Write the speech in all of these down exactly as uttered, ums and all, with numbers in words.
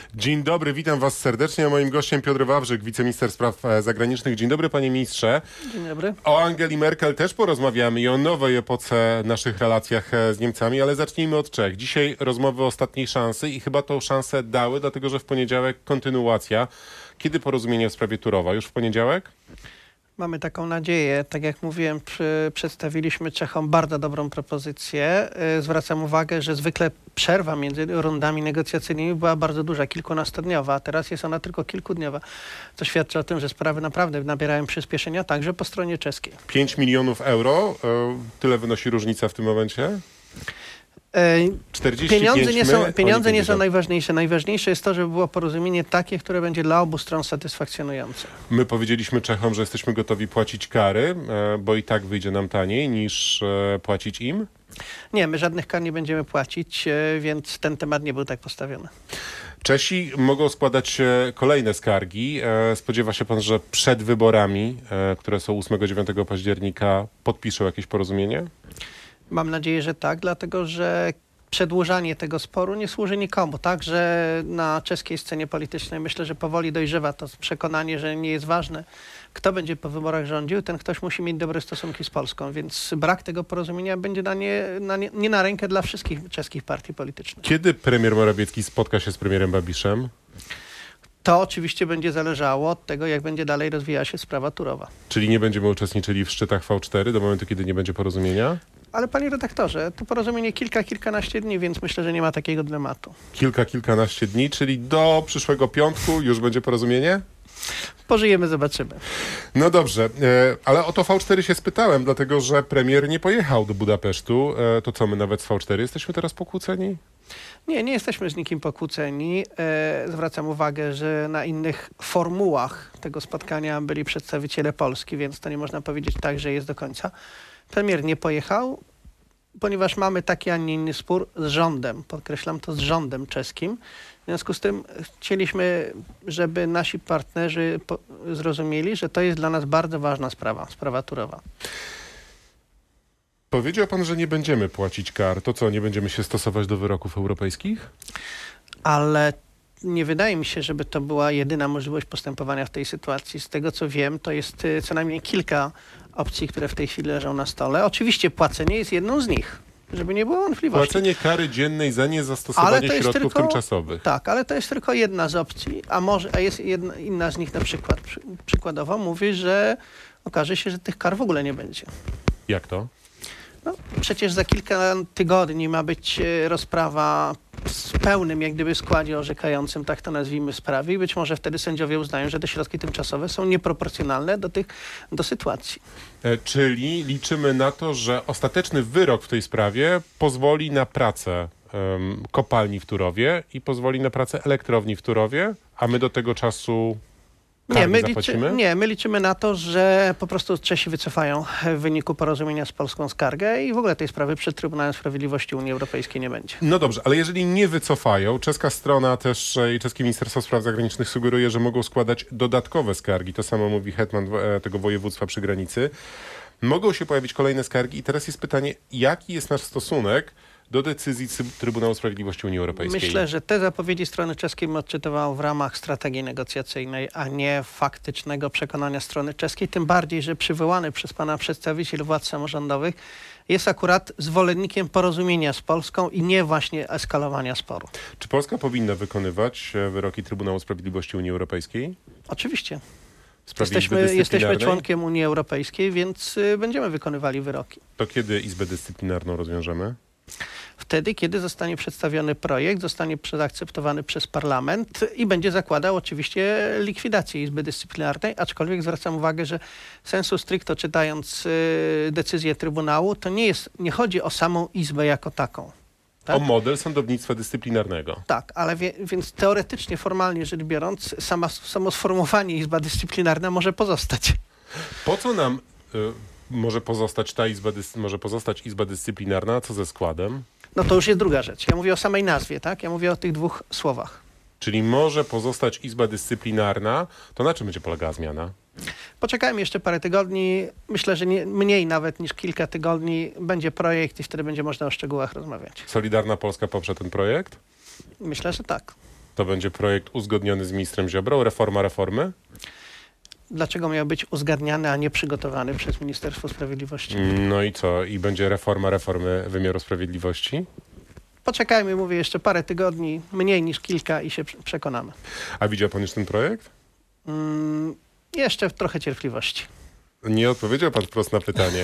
Dzień dobry, witam was serdecznie. A moim gościem Piotr Wawrzyk, wiceminister spraw zagranicznych. Dzień dobry, panie ministrze. Dzień dobry. O Angeli Merkel też porozmawiamy i o nowej epoce naszych relacjach z Niemcami, ale zacznijmy od Czech. Dzisiaj rozmowy o ostatniej szansy i chyba tą szansę dały, dlatego że w poniedziałek kontynuacja. Kiedy porozumienie w sprawie Turowa? Już w poniedziałek? Mamy taką nadzieję. Tak jak mówiłem, przy, przedstawiliśmy Czechom bardzo dobrą propozycję. Yy, zwracam uwagę, że zwykle przerwa między rundami negocjacyjnymi była bardzo duża, kilkunastodniowa, a teraz jest ona tylko kilkudniowa, co świadczy o tym, że sprawy naprawdę nabierają przyspieszenia także po stronie czeskiej. pięć milionów euro, tyle wynosi różnica w tym momencie? czterdzieści pięć pieniądze nie są, pieniądze nie są najważniejsze. Najważniejsze jest to, żeby było porozumienie takie, które będzie dla obu stron satysfakcjonujące. My powiedzieliśmy Czechom, że jesteśmy gotowi płacić kary, bo i tak wyjdzie nam taniej niż płacić im? Nie, my żadnych kar nie będziemy płacić, więc ten temat nie był tak postawiony. Czesi mogą składać kolejne skargi. Spodziewa się pan, że przed wyborami, które są ósmego dziewiątego października, podpiszą jakieś porozumienie? Mam nadzieję, że tak, dlatego że przedłużanie tego sporu nie służy nikomu. Także na czeskiej scenie politycznej myślę, że powoli dojrzewa to przekonanie, że nie jest ważne, kto będzie po wyborach rządził, ten ktoś musi mieć dobre stosunki z Polską, więc brak tego porozumienia będzie na nie, na nie, nie na rękę dla wszystkich czeskich partii politycznych. Kiedy premier Morawiecki spotka się z premierem Babiszem? To oczywiście będzie zależało od tego, jak będzie dalej rozwijała się sprawa Turowa. Czyli nie będziemy uczestniczyli w szczytach V cztery do momentu, kiedy nie będzie porozumienia? Ale panie redaktorze, to porozumienie kilka, kilkanaście dni, więc myślę, że nie ma takiego dylematu. Kilka, kilkanaście dni, czyli do przyszłego piątku już będzie porozumienie? Pożyjemy, zobaczymy. No dobrze, ale o to V cztery się spytałem, dlatego że premier nie pojechał do Budapesztu. To co, my nawet z V cztery jesteśmy teraz pokłóceni? Nie, nie jesteśmy z nikim pokłóceni. Zwracam uwagę, że na innych formułach tego spotkania byli przedstawiciele Polski, więc to nie można powiedzieć tak, że jest do końca. Premier nie pojechał, ponieważ mamy taki, a nie inny spór z rządem. Podkreślam to, z rządem czeskim. W związku z tym chcieliśmy, żeby nasi partnerzy zrozumieli, że to jest dla nas bardzo ważna sprawa, sprawa Turowa. Powiedział pan, że nie będziemy płacić kar. To co, nie będziemy się stosować do wyroków europejskich? Ale nie wydaje mi się, żeby to była jedyna możliwość postępowania w tej sytuacji. Z tego co wiem, to jest co najmniej kilka opcji, które w tej chwili leżą na stole. Oczywiście płacenie jest jedną z nich, żeby nie było wątpliwości. Płacenie kary dziennej za niezastosowanie środków tylko, tymczasowych. Tak, ale to jest tylko jedna z opcji, a może, a jest jedna, inna z nich na przykład, przy, przykładowo mówi, że okaże się, że tych kar w ogóle nie będzie. Jak to? No, przecież za kilka tygodni ma być rozprawa z pełnym jak gdyby składzie orzekającym, tak to nazwijmy, sprawy i być może wtedy sędziowie uznają, że te środki tymczasowe są nieproporcjonalne do tych, do sytuacji. E, czyli liczymy na to, że ostateczny wyrok w tej sprawie pozwoli na pracę um, kopalni w Turowie i pozwoli na pracę elektrowni w Turowie, a my do tego czasu Nie my, liczy, nie, my liczymy na to, że po prostu Czesi wycofają w wyniku porozumienia z Polską skargę i w ogóle tej sprawy przed Trybunałem Sprawiedliwości Unii Europejskiej nie będzie. No dobrze, ale jeżeli nie wycofają, czeska strona też i czeskie Ministerstwo Spraw Zagranicznych sugeruje, że mogą składać dodatkowe skargi. To samo mówi hetman tego województwa przy granicy. Mogą się pojawić kolejne skargi i teraz jest pytanie, jaki jest nasz stosunek do decyzji Trybunału Sprawiedliwości Unii Europejskiej? Myślę, że te zapowiedzi strony czeskiej bym odczytywał w ramach strategii negocjacyjnej, a nie faktycznego przekonania strony czeskiej. Tym bardziej, że przywołany przez pana przedstawiciel władz samorządowych jest akurat zwolennikiem porozumienia z Polską i nie właśnie eskalowania sporu. Czy Polska powinna wykonywać wyroki Trybunału Sprawiedliwości Unii Europejskiej? Oczywiście. W sprawie Jesteśmy, jesteśmy członkiem Unii Europejskiej, więc y, będziemy wykonywali wyroki. To kiedy Izbę Dyscyplinarną rozwiążemy? Wtedy, kiedy zostanie przedstawiony projekt, zostanie zaakceptowany przez parlament i będzie zakładał oczywiście likwidację Izby Dyscyplinarnej, aczkolwiek zwracam uwagę, że sensu stricto czytając y, decyzję Trybunału, to nie jest, nie chodzi o samą Izbę jako taką. Tak? O model sądownictwa dyscyplinarnego. Tak, ale wie, więc teoretycznie, formalnie rzecz biorąc, sama, samo sformułowanie Izba Dyscyplinarna może pozostać. Po co nam y, może pozostać ta Izba, może pozostać Izba Dyscyplinarna, co ze składem? No to już jest druga rzecz. Ja mówię o samej nazwie, tak? Ja mówię o tych dwóch słowach. Czyli może pozostać Izba Dyscyplinarna. To na czym będzie polegała zmiana? Poczekajmy jeszcze parę tygodni. Myślę, że nie, mniej nawet niż kilka tygodni będzie projekt i wtedy będzie można o szczegółach rozmawiać. Solidarna Polska poprze ten projekt? Myślę, że tak. To będzie projekt uzgodniony z ministrem Ziobrą, reforma reformy? Dlaczego miał być uzgadniany, a nie przygotowany przez Ministerstwo Sprawiedliwości? No i co? I będzie reforma reformy wymiaru sprawiedliwości? Poczekajmy, mówię, jeszcze parę tygodni, mniej niż kilka i się przekonamy. A widział pan już ten projekt? Mm, jeszcze trochę cierpliwości. Nie odpowiedział pan wprost na pytanie.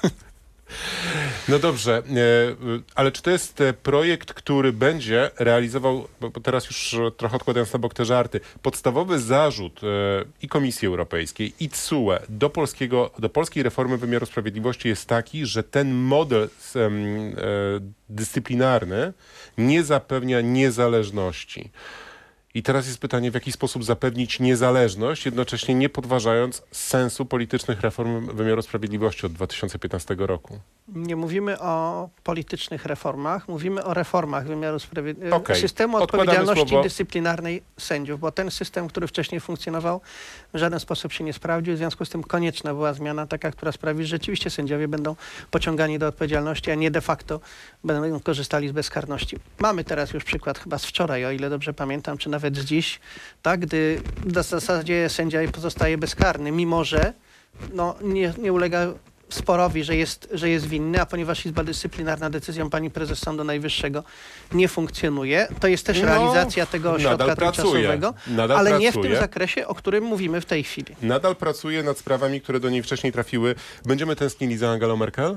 No dobrze, ale czy to jest projekt, który będzie realizował, bo teraz już trochę odkładając na bok te żarty, podstawowy zarzut i Komisji Europejskiej, i T S U E do, polskiego, do polskiej reformy wymiaru sprawiedliwości jest taki, że ten model dyscyplinarny nie zapewnia niezależności. I teraz jest pytanie, w jaki sposób zapewnić niezależność, jednocześnie nie podważając sensu politycznych reform wymiaru sprawiedliwości od dwa tysiące piętnastego roku. Nie mówimy o politycznych reformach, mówimy o reformach wymiaru sprawiedliwości, Okay. systemu Odkładamy odpowiedzialności słowo. dyscyplinarnej sędziów, bo ten system, który wcześniej funkcjonował, w żaden sposób się nie sprawdził, w związku z tym konieczna była zmiana taka, która sprawi, że rzeczywiście sędziowie będą pociągani do odpowiedzialności, a nie de facto będą korzystali z bezkarności. Mamy teraz już przykład chyba z wczoraj, o ile dobrze pamiętam, czy nawet z dziś, tak, gdy w zasadzie sędzia pozostaje bezkarny, mimo że no, nie, nie ulega sporowi, że jest, że jest winny, a ponieważ Izba Dyscyplinarna decyzją pani prezes Sądu Najwyższego nie funkcjonuje, to jest też No, realizacja tego nadal środka pracuje. tymczasowego, Nadal ale pracuje. nie w tym zakresie, o którym mówimy w tej chwili. Nadal pracuje nad sprawami, które do niej wcześniej trafiły. Będziemy tęsknili za Angelą Merkel?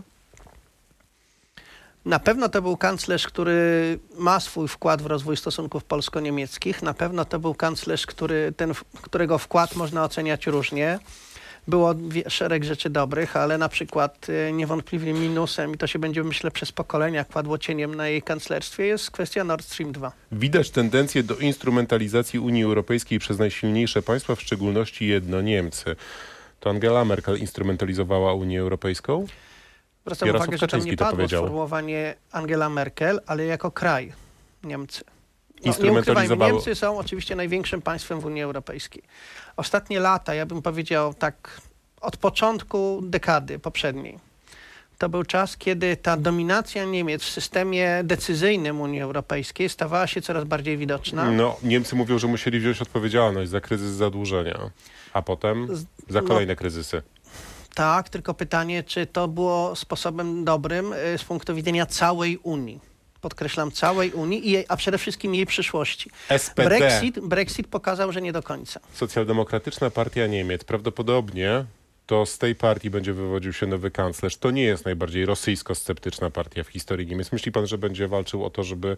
Na pewno to był kanclerz, który ma swój wkład w rozwój stosunków polsko-niemieckich. Na pewno to był kanclerz, który, ten, którego wkład można oceniać różnie. Było wie- szereg rzeczy dobrych, ale na przykład y, niewątpliwie minusem, i to się będzie, myślę, przez pokolenia kładło cieniem na jej kanclerstwie, jest kwestia Nord Stream dwa. Widać tendencję do instrumentalizacji Unii Europejskiej przez najsilniejsze państwa, w szczególności jedno Niemcy. To Angela Merkel instrumentalizowała Unię Europejską? Zwracam Jarosław uwagę, że tam Kaczyński nie to padło powiedział. sformułowanie Angela Merkel, ale jako kraj Niemcy. No, nie Instrumentalizowało- ukrywajmy, Niemcy są oczywiście największym państwem w Unii Europejskiej. Ostatnie lata, ja bym powiedział tak, od początku dekady poprzedniej, to był czas, kiedy ta dominacja Niemiec w systemie decyzyjnym Unii Europejskiej stawała się coraz bardziej widoczna. No, Niemcy mówią, że musieli wziąć odpowiedzialność za kryzys zadłużenia, a potem za no- kolejne kryzysy. Tak, tylko pytanie, czy to było sposobem dobrym y, z punktu widzenia całej Unii. Podkreślam, całej Unii, i jej, a przede wszystkim jej przyszłości. S P D, Brexit, Brexit pokazał, że nie do końca. Socjaldemokratyczna Partia Niemiec, prawdopodobnie to z tej partii będzie wywodził się nowy kanclerz. To nie jest najbardziej rosyjsko-sceptyczna partia w historii Niemiec. Myśli pan, że będzie walczył o to, żeby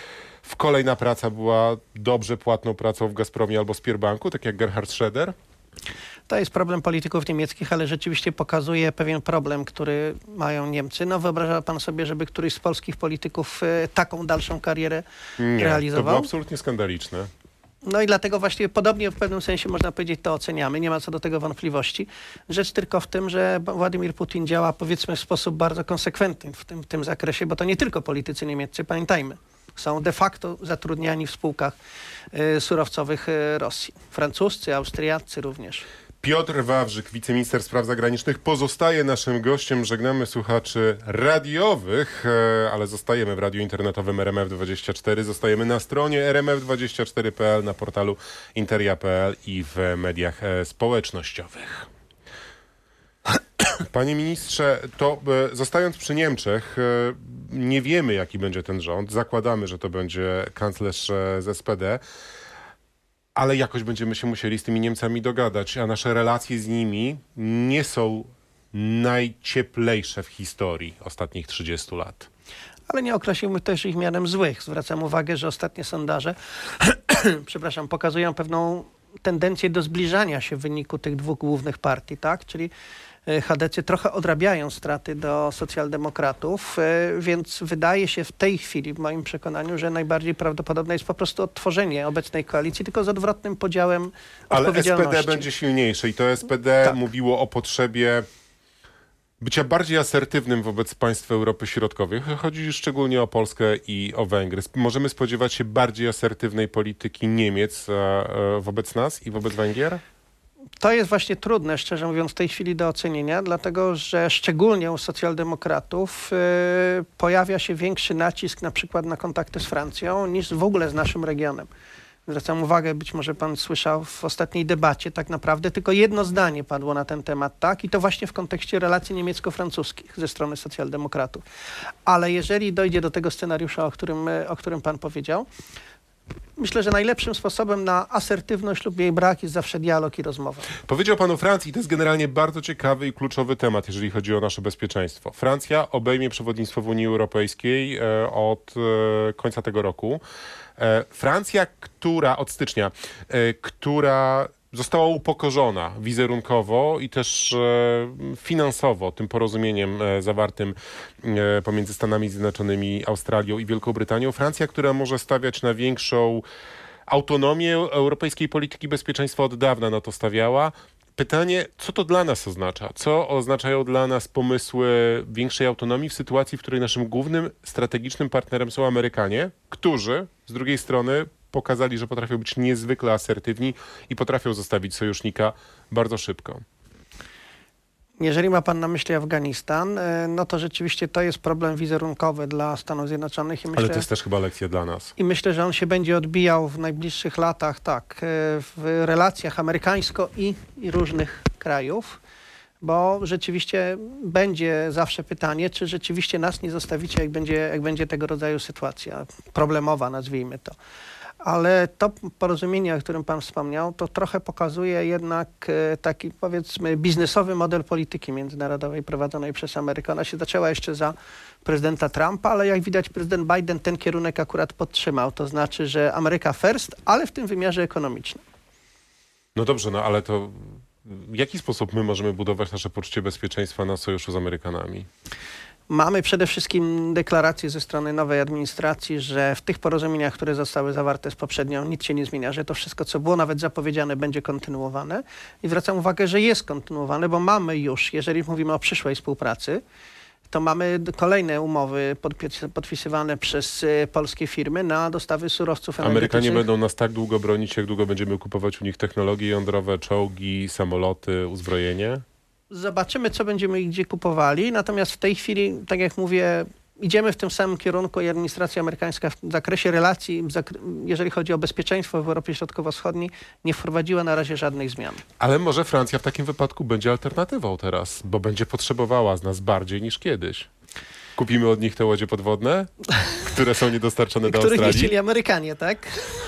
w kolejna praca była dobrze płatną pracą w Gazpromie albo Sberbanku, tak jak Gerhard Schröder? To jest problem polityków niemieckich, ale rzeczywiście pokazuje pewien problem, który mają Niemcy. No wyobraża pan sobie, żeby któryś z polskich polityków y, taką dalszą karierę Nie, to realizował? było absolutnie skandaliczne. No i dlatego właśnie podobnie w pewnym sensie można powiedzieć to oceniamy, nie ma co do tego wątpliwości. Rzecz tylko w tym, że Władimir Putin działa powiedzmy w sposób bardzo konsekwentny w tym, w tym zakresie, bo to nie tylko politycy niemieccy, pamiętajmy. Są de facto zatrudniani w spółkach y, surowcowych y, Rosji. Francuscy, Austriacy również. Piotr Wawrzyk, wiceminister spraw zagranicznych, pozostaje naszym gościem. Żegnamy słuchaczy radiowych, e, ale zostajemy w radiu internetowym R M F dwadzieścia cztery. Zostajemy na stronie r m f dwadzieścia cztery kropka p l, na portalu interia kropka p l i w mediach e, społecznościowych. Panie ministrze, to e, zostając przy Niemczech, e, nie wiemy, jaki będzie ten rząd. Zakładamy, że to będzie kanclerz e, z S P D. Ale jakoś będziemy się musieli z tymi Niemcami dogadać, a nasze relacje z nimi nie są najcieplejsze w historii ostatnich trzydziestu lat. Ale nie określimy też ich mianem złych. Zwracam uwagę, że ostatnie sondaże przepraszam, pokazują pewną tendencję do zbliżania się w wyniku tych dwóch głównych partii, tak? Czyli H D C trochę odrabiają straty do socjaldemokratów, więc wydaje się w tej chwili, w moim przekonaniu, że najbardziej prawdopodobne jest po prostu odtworzenie obecnej koalicji, tylko z odwrotnym podziałem Ale S P odpowiedzialności. D będzie silniejsze i to S P D Tak. mówiło o potrzebie bycia bardziej asertywnym wobec państw Europy Środkowej. Chodzi szczególnie o Polskę i o Węgry. Możemy spodziewać się bardziej asertywnej polityki Niemiec e, e, wobec nas i wobec Węgier? To jest właśnie trudne, szczerze mówiąc, w tej chwili do ocenienia, dlatego że szczególnie u socjaldemokratów yy, pojawia się większy nacisk na przykład na kontakty z Francją niż w ogóle z naszym regionem. Zwracam uwagę, być może pan słyszał w ostatniej debacie, tak naprawdę tylko jedno zdanie padło na ten temat, tak? I to właśnie w kontekście relacji niemiecko-francuskich ze strony socjaldemokratów. Ale jeżeli dojdzie do tego scenariusza, o którym, o którym pan powiedział, myślę, że najlepszym sposobem na asertywność lub jej brak jest zawsze dialog i rozmowa. Powiedział pan o Francji i to jest generalnie bardzo ciekawy i kluczowy temat, jeżeli chodzi o nasze bezpieczeństwo. Francja obejmie przewodnictwo w Unii Europejskiej e, od e, końca tego roku. E, Francja, która od stycznia, e, która została upokorzona wizerunkowo i też e, finansowo tym porozumieniem e, zawartym e, pomiędzy Stanami Zjednoczonymi, Australią i Wielką Brytanią. Francja, która może stawiać na większą autonomię europejskiej polityki bezpieczeństwa, od dawna na to stawiała. Pytanie, co to dla nas oznacza? Co oznaczają dla nas pomysły większej autonomii w sytuacji, w której naszym głównym strategicznym partnerem są Amerykanie, którzy z drugiej strony pokazali, że potrafią być niezwykle asertywni i potrafią zostawić sojusznika bardzo szybko. Jeżeli ma pan na myśli Afganistan, no to rzeczywiście to jest problem wizerunkowy dla Stanów Zjednoczonych. I myślę, Ale to jest też chyba lekcja dla nas. I myślę, że on się będzie odbijał w najbliższych latach, tak, w relacjach amerykańsko i, i różnych krajów, bo rzeczywiście będzie zawsze pytanie, czy rzeczywiście nas nie zostawicie, jak będzie, jak będzie tego rodzaju sytuacja problemowa, nazwijmy to. Ale to porozumienie, o którym pan wspomniał, to trochę pokazuje jednak taki, powiedzmy, biznesowy model polityki międzynarodowej prowadzonej przez Amerykę. Ona się zaczęła jeszcze za prezydenta Trumpa, ale jak widać prezydent Biden ten kierunek akurat podtrzymał. To znaczy, że Ameryka first, ale w tym wymiarze ekonomicznym. No dobrze, no ale to w jaki sposób my możemy budować nasze poczucie bezpieczeństwa na sojuszu z Amerykanami? Mamy przede wszystkim deklarację ze strony nowej administracji, że w tych porozumieniach, które zostały zawarte z poprzednią, nic się nie zmienia, że to wszystko, co było nawet zapowiedziane, będzie kontynuowane. I zwracam uwagę, że jest kontynuowane, bo mamy już, jeżeli mówimy o przyszłej współpracy, to mamy kolejne umowy podpis- podpisywane przez y, polskie firmy na dostawy surowców energetycznych. Amerykanie będą nas tak długo bronić, jak długo będziemy kupować u nich technologie jądrowe, czołgi, samoloty, uzbrojenie? Zobaczymy, co będziemy i gdzie kupowali. Natomiast w tej chwili, tak jak mówię, idziemy w tym samym kierunku i administracja amerykańska w zakresie relacji, jeżeli chodzi o bezpieczeństwo w Europie Środkowo-Wschodniej, nie wprowadziła na razie żadnych zmian. Ale może Francja w takim wypadku będzie alternatywą teraz, bo będzie potrzebowała z nas bardziej niż kiedyś. Kupimy od nich te łodzie podwodne, które są niedostarczone do Których Australii. nie chcieli Amerykanie, tak?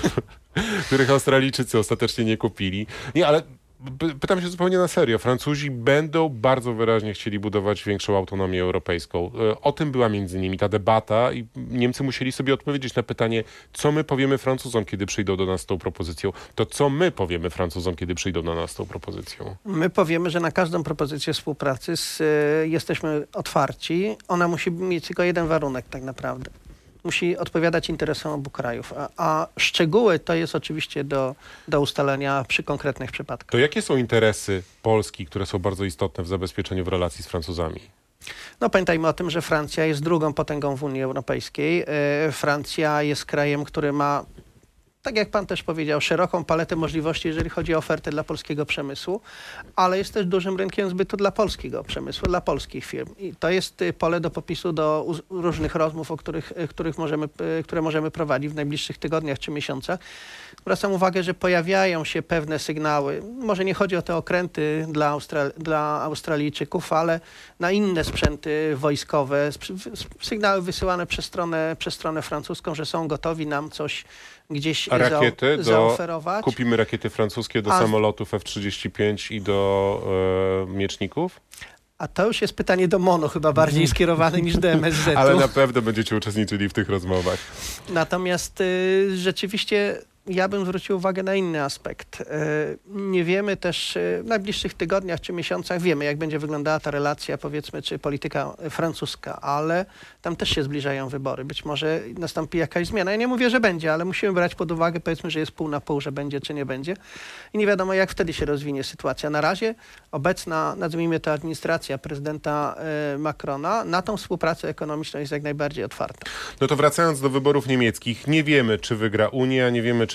Których Australijczycy ostatecznie nie kupili. Nie, ale pytam się zupełnie na serio. Francuzi będą bardzo wyraźnie chcieli budować większą autonomię europejską. O tym była między innymi ta debata i Niemcy musieli sobie odpowiedzieć na pytanie, co my powiemy Francuzom, kiedy przyjdą do nas z tą propozycją. To co my powiemy Francuzom, kiedy przyjdą do nas z tą propozycją? My powiemy, że na każdą propozycję współpracy z, y, jesteśmy otwarci. Ona musi mieć tylko jeden warunek tak naprawdę. Musi odpowiadać interesom obu krajów, a, a szczegóły to jest oczywiście do, do ustalenia przy konkretnych przypadkach. To jakie są interesy Polski, które są bardzo istotne w zabezpieczeniu w relacji z Francuzami? No pamiętajmy o tym, że Francja jest drugą potęgą w Unii Europejskiej. Yy, Francja jest krajem, który ma, tak jak pan też powiedział, szeroką paletę możliwości, jeżeli chodzi o ofertę dla polskiego przemysłu, ale jest też dużym rynkiem zbytu dla polskiego przemysłu, dla polskich firm. I to jest y, pole do popisu do uz- różnych rozmów, o których, y, których możemy, y, które możemy prowadzić w najbliższych tygodniach czy miesiącach. Zwracam uwagę, że pojawiają się pewne sygnały. Może nie chodzi o te okręty dla, Austral- dla Australijczyków, ale na inne sprzęty wojskowe. Sygnały wysyłane przez stronę, przez stronę francuską, że są gotowi nam coś gdzieś A rakiety za- do, zaoferować. kupimy rakiety francuskie do A- samolotów F trzydzieści pięć i do e, mieczników? A to już jest pytanie do MONU chyba bardziej skierowane niż do M S Z-u. Ale na pewno będziecie uczestniczyli w tych rozmowach. Natomiast y, rzeczywiście ja bym zwrócił uwagę na inny aspekt. Y, nie wiemy też y, w najbliższych tygodniach czy miesiącach, wiemy jak będzie wyglądała ta relacja, powiedzmy, czy polityka francuska, ale tam też się zbliżają wybory. Być może nastąpi jakaś zmiana. Ja nie mówię, że będzie, ale musimy brać pod uwagę, powiedzmy, że jest pół na pół, że będzie czy nie będzie. I nie wiadomo, jak wtedy się rozwinie sytuacja. Na razie obecna, nazwijmy to, administracja prezydenta y, Macrona na tą współpracę ekonomiczną jest jak najbardziej otwarta. No to wracając do wyborów niemieckich, nie wiemy, czy wygra Unia, nie wiemy, czy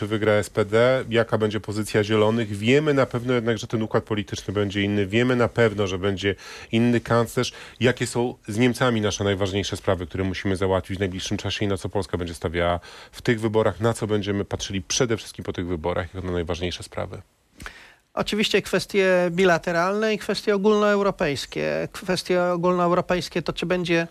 czy wygra S P D, jaka będzie pozycja Zielonych. Wiemy na pewno jednak, że ten układ polityczny będzie inny. Wiemy na pewno, że będzie inny kanclerz. Jakie są z Niemcami nasze najważniejsze sprawy, które musimy załatwić w najbliższym czasie i na co Polska będzie stawiała w tych wyborach, na co będziemy patrzyli przede wszystkim po tych wyborach, jako na najważniejsze sprawy. Oczywiście kwestie bilateralne i kwestie ogólnoeuropejskie. Kwestie ogólnoeuropejskie to, czy będzie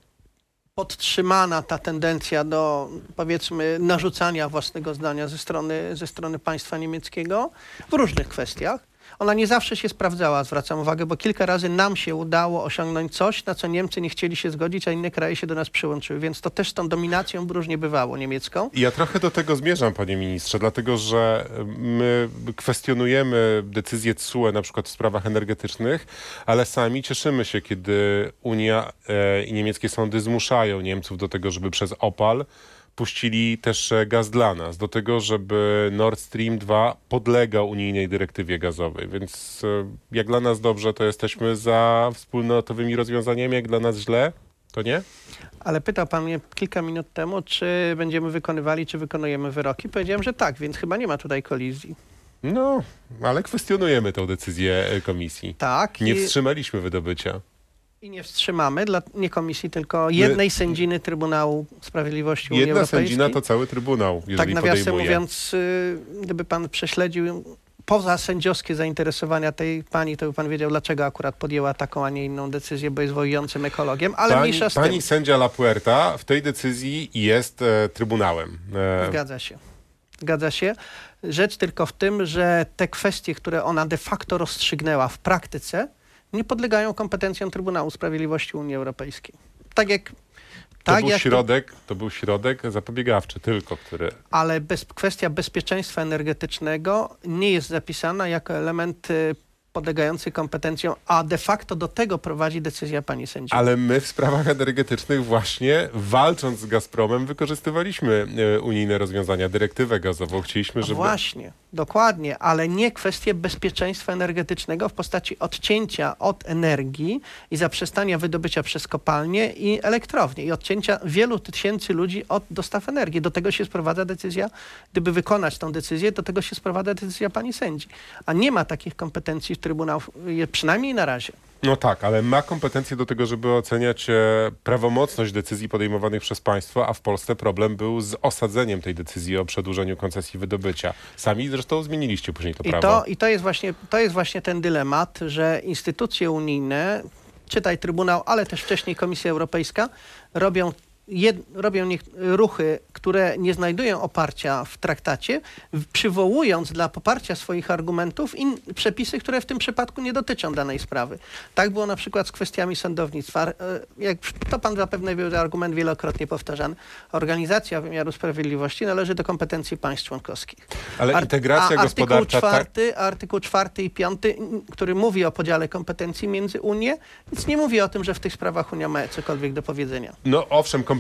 podtrzymana ta tendencja do, powiedzmy, narzucania własnego zdania ze strony, ze strony państwa niemieckiego w różnych kwestiach. Ona nie zawsze się sprawdzała, zwracam uwagę, bo kilka razy nam się udało osiągnąć coś, na co Niemcy nie chcieli się zgodzić, a inne kraje się do nas przyłączyły. Więc to też z tą dominacją różnie bywało niemiecką. Ja trochę do tego zmierzam, panie ministrze, dlatego że my kwestionujemy decyzję T S U E na przykład w sprawach energetycznych, ale sami cieszymy się, kiedy Unia e, i niemieckie sądy zmuszają Niemców do tego, żeby przez Opal puścili też gaz dla nas, do tego, żeby Nord Stream dwa podlegał unijnej dyrektywie gazowej. Więc jak dla nas dobrze, to jesteśmy za wspólnotowymi rozwiązaniami, jak dla nas źle, to nie? Ale pytał pan mnie kilka minut temu, czy będziemy wykonywali, czy wykonujemy wyroki. Powiedziałem, że tak, więc chyba nie ma tutaj kolizji. No, ale kwestionujemy tę decyzję komisji. Tak. Nie i... wstrzymaliśmy wydobycia. I nie wstrzymamy, dla, nie komisji, tylko jednej My, sędziny Trybunału Sprawiedliwości Unii Jedna Europejskiej. sędzina to cały Trybunał, jeżeli Tak nawiasem podejmuje. mówiąc, y, gdyby pan prześledził poza sędziowskie zainteresowania tej pani, to by pan wiedział, dlaczego akurat podjęła taką, a nie inną decyzję, bo jest wojującym ekologiem, ale pani, mniejsza z Pani tym. sędzia La Puerta w tej decyzji jest e, Trybunałem. E... Zgadza się. Zgadza się. Rzecz tylko w tym, że te kwestie, które ona de facto rozstrzygnęła w praktyce, nie podlegają kompetencjom Trybunału Sprawiedliwości Unii Europejskiej. Tak jak... To, tak był jak środek, to... to był środek zapobiegawczy tylko, który... Ale bez, kwestia bezpieczeństwa energetycznego nie jest zapisana jako element y, podlegający kompetencjom, a de facto do tego prowadzi decyzja pani sędzi. Ale my w sprawach energetycznych właśnie, walcząc z Gazpromem, wykorzystywaliśmy e, unijne rozwiązania, dyrektywę gazową. Chcieliśmy, żeby... Właśnie, dokładnie, ale nie kwestie bezpieczeństwa energetycznego w postaci odcięcia od energii i zaprzestania wydobycia przez kopalnie i elektrownie i odcięcia wielu tysięcy ludzi od dostaw energii. Do tego się sprowadza decyzja, gdyby wykonać tą decyzję, do tego się sprowadza decyzja pani sędzi. A nie ma takich kompetencji w Trybunał, przynajmniej na razie. No tak, ale ma kompetencje do tego, żeby oceniać e, prawomocność decyzji podejmowanych przez państwo, a w Polsce problem był z osadzeniem tej decyzji o przedłużeniu koncesji wydobycia. Sami zresztą zmieniliście później to I prawo. to, i to jest właśnie, to jest właśnie ten dylemat, że instytucje unijne, czytaj Trybunał, ale też wcześniej Komisja Europejska, robią Jed, robią niech, ruchy, które nie znajdują oparcia w traktacie, w, przywołując dla poparcia swoich argumentów in, przepisy, które w tym przypadku nie dotyczą danej sprawy. Tak było na przykład z kwestiami sądownictwa. Jak to pan zapewne wie, argument wielokrotnie powtarzany. Organizacja wymiaru sprawiedliwości należy do kompetencji państw członkowskich. Ale Ar, integracja a gospodarcza... Artykuł czwarty, artykuł czwarty i piąty, który mówi o podziale kompetencji między Unię, nic nie mówi o tym, że w tych sprawach Unia ma cokolwiek do powiedzenia. No owszem, kompetencje